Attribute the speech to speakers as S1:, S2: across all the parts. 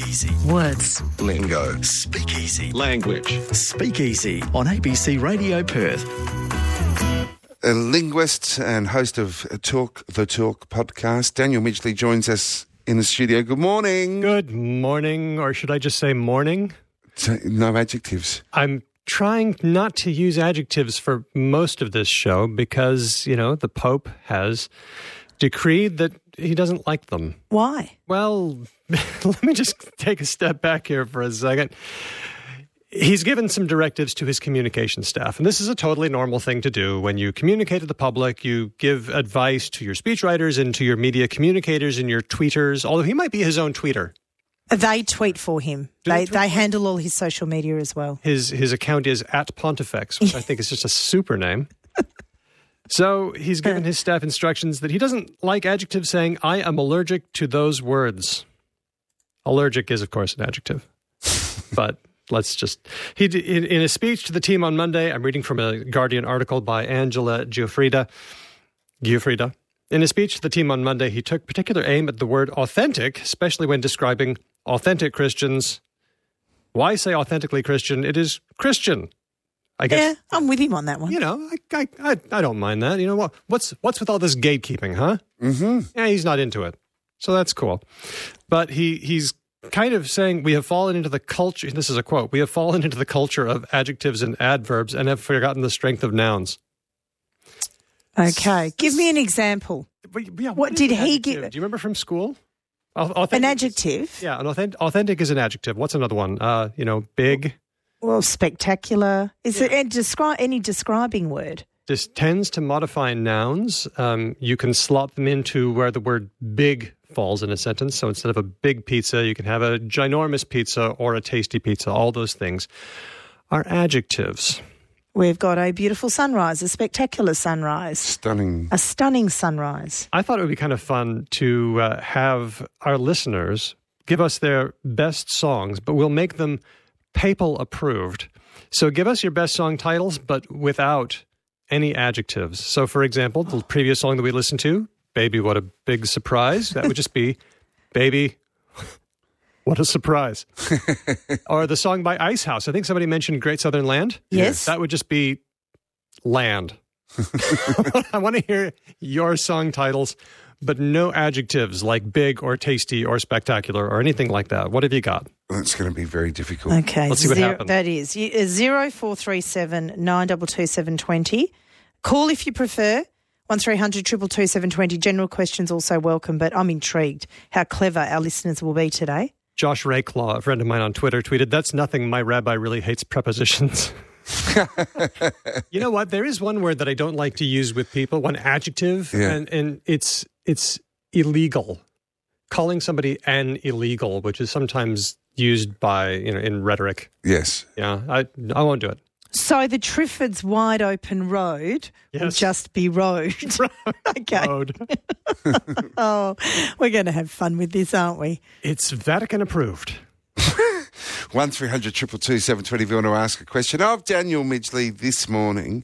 S1: Speakeasy. Words. Lingo. Speakeasy. Language. Speakeasy on ABC Radio Perth.
S2: A linguist and host of Talk the Talk podcast, Daniel Midgley, joins us in the studio. Good morning.
S3: Good morning, or should I just say morning?
S2: No adjectives.
S3: I'm trying not to use adjectives for most of this show because, you know, the Pope has decreed that he doesn't like them.
S4: Why?
S3: Well, let me just take a step back here for a second. He's given some directives to his communication staff, and this is a totally normal thing to do. When you communicate to the public, you give advice to your speechwriters and to your media communicators and your tweeters, although he might be his own tweeter.
S4: They tweet for him. They handle all his social media as well.
S3: His account is @Pontifex, which I think is just a super name. So he's given his staff instructions that he doesn't like adjectives saying, I am allergic to those words. Allergic is, of course, an adjective. But let's just... In a speech to the team on Monday, I'm reading from a Guardian article by Angela Giuffrida. In a speech to the team on Monday, he took particular aim at the word authentic, especially when describing authentic Christians. Why say authentically Christian? It is Christian. I guess,
S4: yeah, I'm with him on that one.
S3: You know, I don't mind that. You know what? What's with all this gatekeeping, huh?
S2: Mm-hmm.
S3: Yeah, he's not into it. So that's cool. But he's kind of saying we have fallen into the culture. This is a quote. We have fallen into the culture of adjectives and adverbs and have forgotten the strength of nouns.
S4: Okay. Give me an example.
S3: Yeah,
S4: what did he give?
S3: Do you remember from school?
S4: An adjective?
S3: Yeah, authentic is an adjective. What's another one? Big.
S4: Well, spectacular. Is there any describing word?
S3: This tends to modify nouns. You can slot them into where the word big falls in a sentence. So instead of a big pizza, you can have a ginormous pizza or a tasty pizza. All those things are adjectives.
S4: We've got a beautiful sunrise, a spectacular sunrise.
S2: Stunning.
S4: A stunning sunrise.
S3: I thought it would be kind of fun to have our listeners give us their best songs, but we'll make them papal approved. So give us your best song titles, but without any adjectives. So, for example, the previous song that we listened to, Baby, What a Big Surprise, that would just be, Baby, What a Surprise. Or the song by Icehouse. I think somebody mentioned Great Southern Land.
S4: Yes.
S3: That would just be Land. I want to hear your song titles, but no adjectives like big or tasty or spectacular or anything like that. What have you got?
S2: That's going to be very difficult.
S4: Okay.
S3: Let's see what happens.
S4: That is 0437 922 720. Call if you prefer. 1300 222 720. General questions also welcome, but I'm intrigued how clever our listeners will be today.
S3: Josh Rayclaw, a friend of mine on Twitter, tweeted, "That's nothing. My rabbi really hates prepositions." You know what? There is one word that I don't like to use with people, one adjective, and it's illegal. Calling somebody an illegal, which is sometimes used by, in rhetoric.
S2: Yes.
S3: Yeah, I won't do it.
S4: So the Triffids Wide Open Road will just be road. Okay.
S3: Road.
S4: Oh, we're going to have fun with this, aren't we?
S3: It's Vatican approved.
S2: 1300 222 720 if you want to ask a question of Daniel Midgley this morning.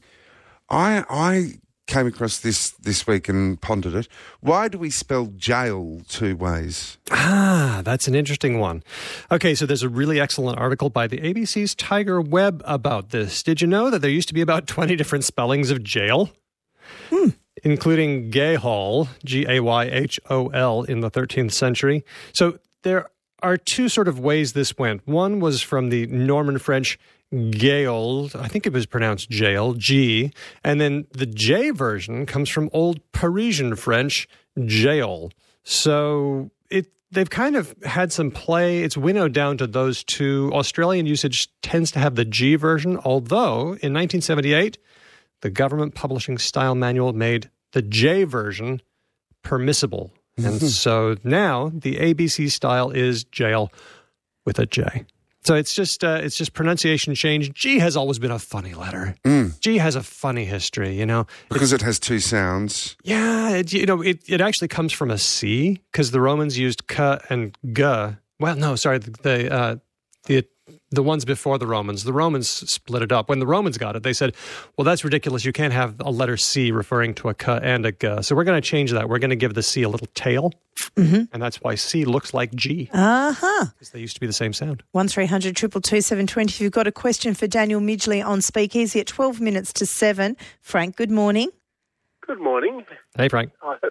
S2: I came across this week and pondered it. Why do we spell jail two ways?
S3: That's an interesting one. Okay, so there's a really excellent article by the ABC's Tiger Webb about this. Did you know that there used to be about 20 different spellings of jail? Including Gayhol, G-A-Y-H-O-L, in the 13th century. So there are two sort of ways this went. One was from the Norman French Gaol, I think it was pronounced jail, G, and then the J version comes from Old Parisian French, jail. So they've kind of had some play. It's winnowed down to those two. Australian usage tends to have the G version, although in 1978, the government publishing style manual made the J version permissible. And so now the ABC style is jail with a J. So it's just pronunciation change. G has always been a funny letter. G has a funny history,
S2: Because it has two sounds.
S3: Yeah, it actually comes from a C because the Romans used K and G. Well, no, sorry, the the ones before the Romans split it up. When the Romans got it, they said, well, that's ridiculous. You can't have a letter C referring to a K and a G. So we're going to change that. We're going to give the C a little tail. Mm-hmm. And that's why C looks like G.
S4: Uh-huh.
S3: Because they used to be the same sound.
S4: 1300 222 720. If you've got a question for Daniel Midgley on Speakeasy at 12 minutes to 7. Frank, good morning.
S5: Good morning.
S3: Hey, Frank.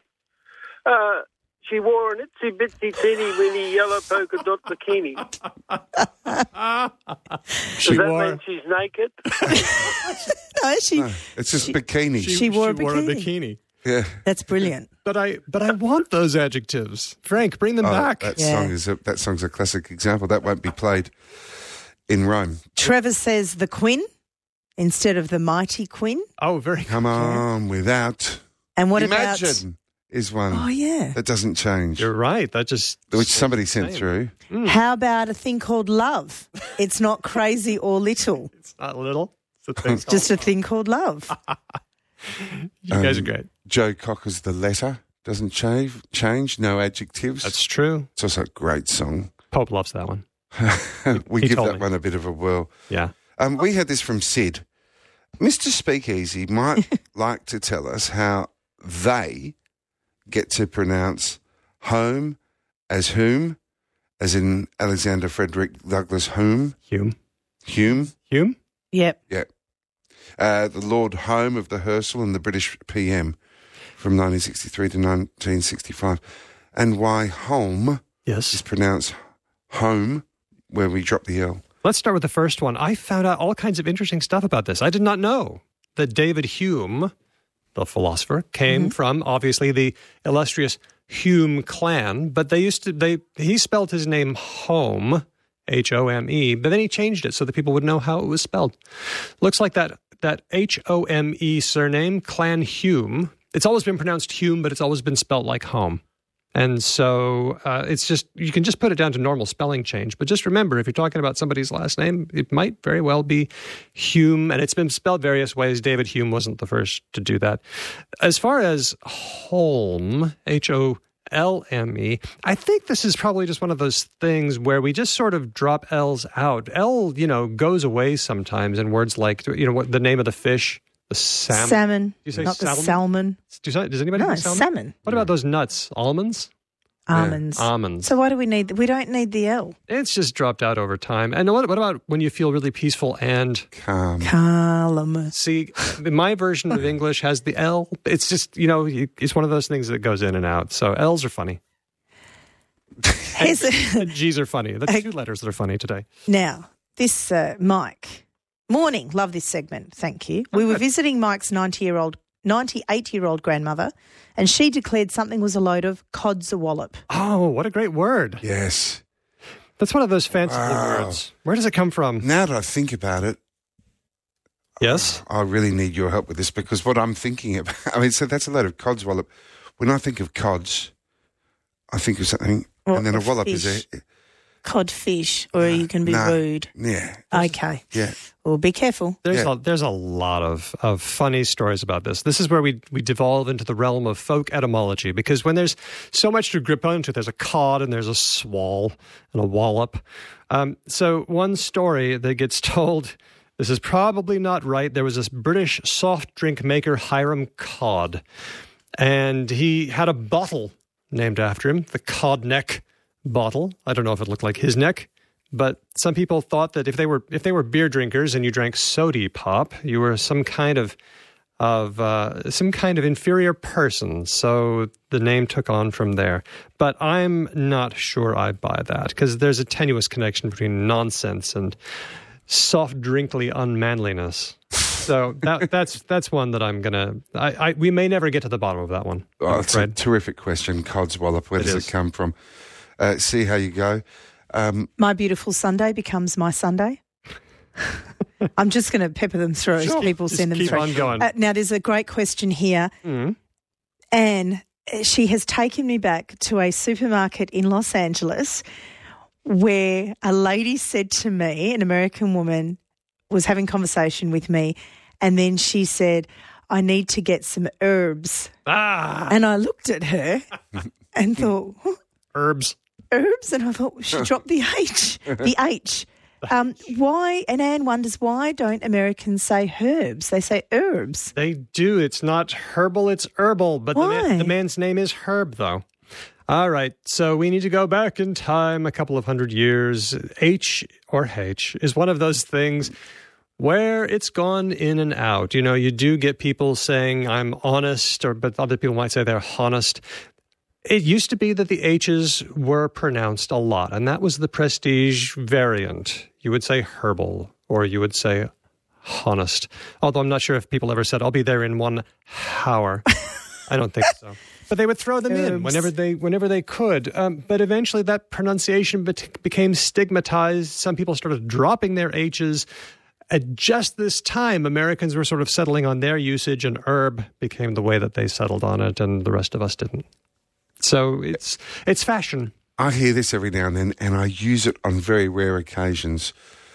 S5: She wore an itsy bitsy teeny weeny yellow polka dot bikini. Does that mean she's naked?
S4: No,
S2: it's just bikini.
S4: She wore a
S3: bikini.
S2: Yeah.
S4: That's brilliant.
S3: But I want those adjectives. Frank, bring them back.
S2: That song's a classic example. That won't be played in Rome.
S4: Trevor says the Quinn instead of the mighty Quinn.
S3: Oh, very good.
S2: Come on, without.
S4: And what
S2: Imagine
S4: about...
S2: is one.
S4: Oh, yeah.
S2: That doesn't change.
S3: You're right. That just...
S2: Which somebody sent through.
S4: How about a thing called love? It's not crazy or little.
S3: It's not little. It's a thing.
S4: Just a thing called love.
S3: You guys are great.
S2: Joe Cocker's The Letter doesn't change. No adjectives.
S3: That's true.
S2: It's also a great song.
S3: Pope loves that one.
S2: We
S3: he
S2: give
S3: told
S2: that
S3: me.
S2: one a bit of a whirl.
S3: Yeah.
S2: We had this from Sid. Mr. Speakeasy might like to tell us how they get to pronounce home as whom, as in Alexander Frederick Douglass Hume.
S3: Hume?
S4: Yep.
S2: Yeah. The Lord Home of the Herschel and the British PM from 1963 to 1965. And why home is pronounced home, where we drop the L.
S3: Let's start with the first one. I found out all kinds of interesting stuff about this. I did not know that David Hume, the philosopher, came from, obviously, the illustrious Hume clan, but he spelled his name Home, H-O-M-E, but then he changed it so that people would know how it was spelled. Looks like that H-O-M-E surname, Clan Hume, it's always been pronounced Hume, but it's always been spelled like home. And so it's just, you can just put it down to normal spelling change. But just remember, if you're talking about somebody's last name, it might very well be Hume, and it's been spelled various ways. David Hume wasn't the first to do that. As far as Holme, H-O-L-M-E, I think this is probably just one of those things where we just sort of drop L's out. L, goes away sometimes in words like, what the name of the fish. The salmon.
S4: Salmon.
S3: Do you say
S4: not
S3: salmon?
S4: The salmon.
S3: Does anybody say salmon?
S4: Salmon.
S3: What about those nuts? Almonds?
S4: Almonds.
S3: Yeah, almonds.
S4: So why do we need... We don't need the L.
S3: It's just dropped out over time. And what about when you feel really peaceful and...
S4: Calm.
S3: See, my version of English has the L. It's just, it's one of those things that goes in and out. So L's are funny. And G's are funny. That's two letters that are funny today.
S4: Now, this Mike... Morning. Love this segment. Thank you. We were visiting Mike's 98-year-old grandmother, and she declared something was a load of codsawallop.
S3: Oh, what a great word.
S2: Yes.
S3: That's one of those fanciful words. Where does it come from?
S2: Now that I think about it,
S3: yes,
S2: I really need your help with this, because what I'm thinking about, so that's a load of codswallop. When I think of cods, I think of something, and then a wallop
S4: fish.
S2: is a...
S4: Codfish, or you can be rude.
S2: Yeah.
S4: Okay.
S2: Yeah.
S4: Well, be careful.
S3: There's a lot of funny stories about this. This is where we devolve into the realm of folk etymology, because when there's so much to grip onto, there's a cod and there's a swall and a wallop. So one story that gets told, this is probably not right. There was this British soft drink maker, Hiram Cod, and he had a bottle named after him, the Cod Neck bottle. I don't know if it looked like his neck, but some people thought that if they were beer drinkers and you drank sody pop, you were some kind of inferior person. So the name took on from there. But I'm not sure I buy that, because there's a tenuous connection between nonsense and soft drinkly unmanliness. So that's one that I'm gonna. We may never get to the bottom of that one.
S2: Oh, it's a terrific question. Codswallop. Where does it come from? See how you go.
S4: My beautiful Sunday becomes my Sunday. I'm just going to pepper them through as people send them
S3: keep
S4: through.
S3: On going.
S4: Now, there's a great question here. And she has taken me back to a supermarket in Los Angeles where a lady said to me, an American woman was having conversation with me, and then she said, I need to get some herbs. And I looked at her and thought,
S3: Herbs.
S4: And I thought, she dropped the H. The H. Why? And Anne wonders, why don't Americans say herbs? They say herbs.
S3: They do. It's not herbal, it's herbal. But
S4: Why?
S3: the man's name is Herb, though. All right, so we need to go back in time a couple of hundred years. H or H is one of those things where it's gone in and out. You know, you do get people saying, I'm honest, but other people might say they're honest. It used to be that the H's were pronounced a lot, and that was the prestige variant. You would say herbal, or you would say honest. Although I'm not sure if people ever said, I'll be there in 1 hour. I don't think so. But they would throw them in whenever they could. But eventually that pronunciation became stigmatized. Some people started dropping their H's. At just this time, Americans were sort of settling on their usage, and herb became the way that they settled on it, and the rest of us didn't. So it's fashion.
S2: I hear this every now and then, and I use it on very rare occasions.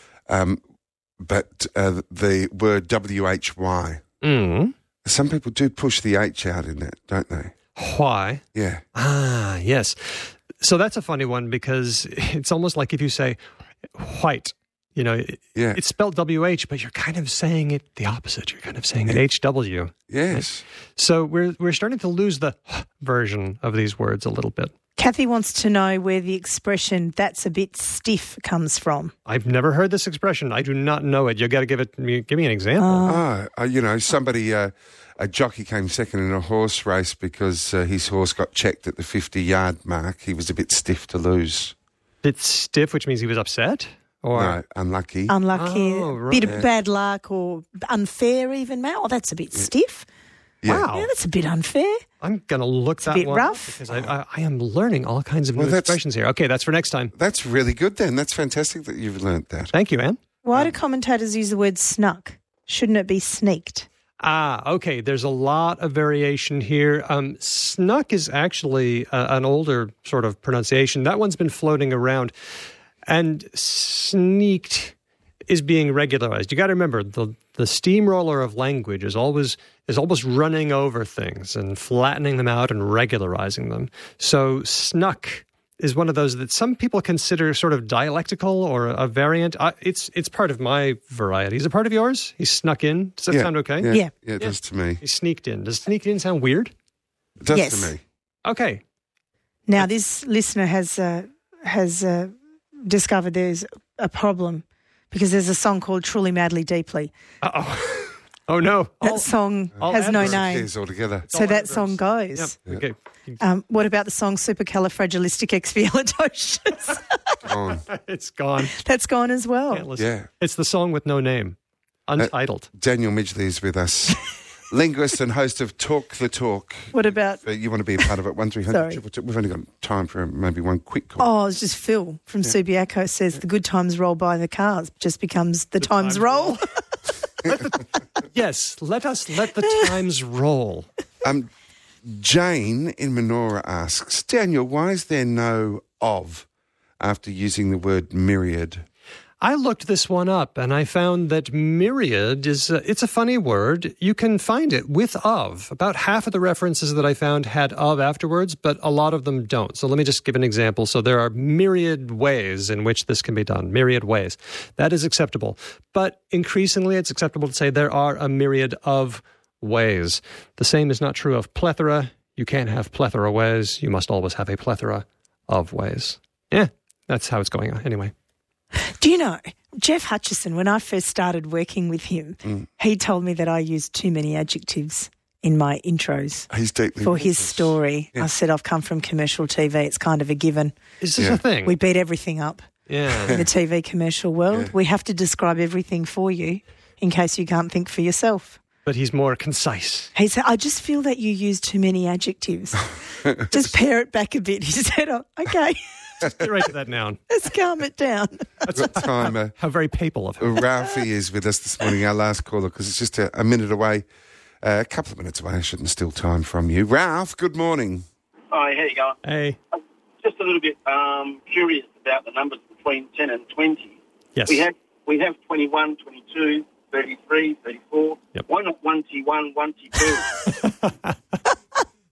S2: But the word WHY, some people do push the H out in that, don't they?
S3: Why?
S2: Yeah.
S3: Ah, yes. So that's a funny one because it's almost like if you say white, you know,
S2: Yeah.
S3: it's spelled WH, but you're kind of saying it the opposite. You're kind of saying it HW.
S2: Yes.
S3: So we're starting to lose the version of these words a little bit.
S4: Kathy wants to know where the expression "that's a bit stiff" comes from.
S3: I've never heard this expression. I do not know it. You got to give me an example.
S2: Somebody, a jockey came second in a horse race because his horse got checked at the 50-yard mark. He was a bit stiff to lose.
S3: Bit stiff, which means he was upset? Or
S2: No, unlucky.
S4: Unlucky,
S3: Oh, right.
S4: bit of bad luck, or unfair even, Mal. Oh, that's a bit stiff.
S2: Yeah.
S3: Wow.
S4: Yeah, that's a bit unfair.
S3: I'm going to look that
S4: bit
S3: one up
S4: rough.
S3: because I am learning all kinds of new
S2: Well, that's-
S3: expressions here. Okay, that's for next time.
S2: That's really good then. That's fantastic that you've learnt that.
S3: Thank you, Anne.
S4: Why do commentators use the word snuck? Shouldn't it be sneaked?
S3: Okay. There's a lot of variation here. Snuck is actually an older sort of pronunciation. That one's been floating around. And sneaked is being regularized. You got to remember, the steamroller of language is always running over things and flattening them out and regularizing them. So snuck is one of those that some people consider sort of dialectical or a variant. It's part of my variety. Is it part of yours? He snuck in. Does that sound okay?
S4: Yeah.
S2: Yeah, it does to me.
S3: He sneaked in. Does sneaked in sound weird?
S2: It does
S4: Yes.
S2: to me.
S3: Okay.
S4: Now, this listener has discovered there's a problem because there's a song called "Truly, Madly, Deeply."
S3: Uh-oh. Oh, no.
S4: That song
S3: all
S4: has no
S3: adverbs.
S4: name,
S2: Yes, altogether.
S4: so that song goes.
S3: Yep. Okay.
S4: What about the song "Supercalifragilisticexpialidocious"?
S2: On.
S3: It's gone.
S4: That's gone as well.
S3: Can't listen.
S2: Yeah.
S3: It's the song with no name. Untitled.
S2: Daniel Midgley is with us. Linguist and host of Talk the Talk.
S4: What about?
S2: You want to be a part of it? 1300
S4: Sorry.
S2: We've only got time for maybe one quick call.
S4: Oh, it's just Phil from Subiaco says the good times roll by the cars just becomes the times
S3: times
S4: roll.
S3: Yes, let us let the times roll.
S2: Jane in Menora asks, Daniel, why is there no of after using the word myriad?
S3: I looked this one up and I found that myriad it's a funny word. You can find it with of. About half of the references that I found had of afterwards, but a lot of them don't. So let me just give an example. So there are myriad ways in which this can be done. Myriad ways. That is acceptable. But increasingly it's acceptable to say there are a myriad of ways. The same is not true of plethora. You can't have plethora ways. You must always have a plethora of ways. Yeah, that's how it's going on. Anyway.
S4: Do you know, Jeff Hutchison, when I first started working with him, he told me that I used too many adjectives in my intros
S2: He's deeply
S4: for his
S2: religious.
S4: story.
S2: Yeah.
S4: I said, I've come from commercial TV. It's kind of a given.
S3: Is this
S2: Yeah.
S3: a thing?
S4: We beat everything up in
S3: yeah.
S4: the TV commercial world.
S2: Yeah.
S4: We have to describe everything for you in case you can't think for yourself.
S3: But he's more concise.
S4: He said, I just feel that you use too many adjectives. Just pare it back a bit. He said, oh, okay,
S3: Get right to that noun.
S4: let's calm it down.
S2: What time
S3: How very papal of him.
S2: Ralphie is with us this morning, our last caller, because it's just a minute away, a couple of minutes away. I shouldn't steal time from you. Ralph, good morning.
S5: Hi, how you going?
S3: Hey.
S5: Just a little bit curious about the numbers between 10 and 20.
S3: Yes.
S5: We have 21, 22, 33, 34.
S3: Yep.
S5: Why not 1T1, 1T2?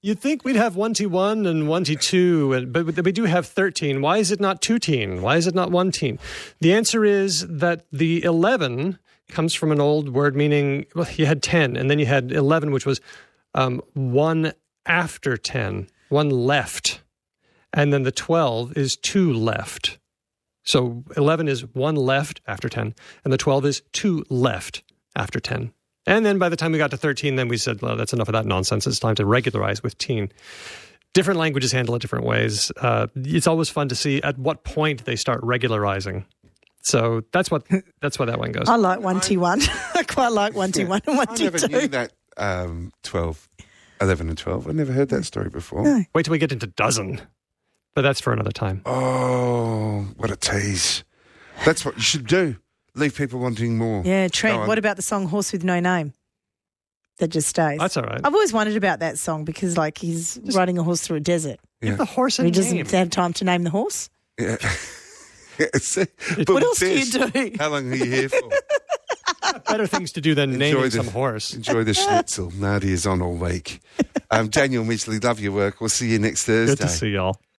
S3: You'd think we'd have 1T1 and 1T2, but we do have 13. Why is it not 2-teen? Why is it not 1-teen? The answer is that the 11 comes from an old word meaning, well, you had 10, and then you had 11, which was one after 10, one left. And then the 12 is two left. So 11 is one left after 10, and the 12 is two left after 10. And then by the time we got to 13, then we said, well, that's enough of that nonsense. It's time to regularize with teen. Different languages handle it different ways. It's always fun to see at what point they start regularizing. So that's why that one goes.
S4: I like 1T1. I quite like 1T1 and 1T2.
S2: I never knew that 11 and 12. I never heard that story before.
S4: No.
S3: Wait till we get into dozen. But that's for another time.
S2: Oh, what a tease. That's what you should do. Leave people wanting more.
S4: Yeah, Trent, what about the song Horse with No Name? That just stays.
S3: That's all right.
S4: I've always wondered about that song because, like, he's riding a horse through a desert.
S2: Yeah.
S3: Give the horse a
S4: And he
S3: name.
S4: doesn't have time to name the horse.
S2: Yeah.
S4: What else do you do?
S2: How long are you here for?
S3: Better things to do than naming some horse.
S2: Enjoy the schnitzel. Nadia's on all week. Daniel Midgley, love your work. We'll see you next Thursday.
S3: Good to see y'all.